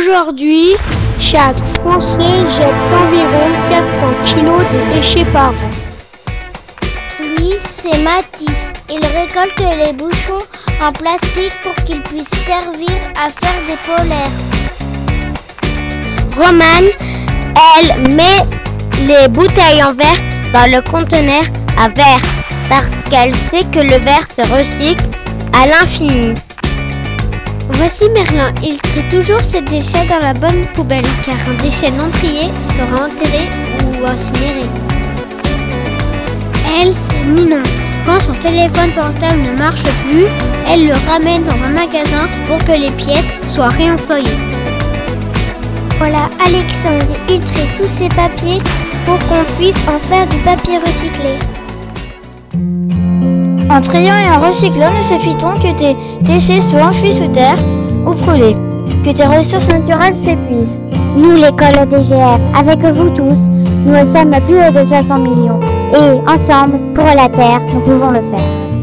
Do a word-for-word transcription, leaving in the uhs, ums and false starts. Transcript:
Aujourd'hui, chaque Français jette environ quatre cents kilos de déchets par an. Lui, c'est Mathis. Il récolte les bouchons en plastique pour qu'ils puissent servir à faire des polaires. Romane, elle met les bouteilles en verre dans le conteneur à verre parce qu'elle sait que le verre se recycle à l'infini. Voici Merlin, il trie toujours ses déchets dans la bonne poubelle car un déchet non trié sera enterré ou incinéré. Elle, c'est Ninon. Quand son téléphone portable ne marche plus, elle le ramène dans un magasin pour que les pièces soient réemployées. Voilà Alexandre, il trie tous ses papiers pour qu'on puisse en faire du papier recyclé. En triant et en recyclant, nous évitons que tes déchets soient enfouis sous terre ou brûlés, que tes ressources naturelles s'épuisent. Nous, l'école D G F, avec vous tous, nous sommes plus de cinq cents millions. Et ensemble, pour la Terre, nous pouvons le faire.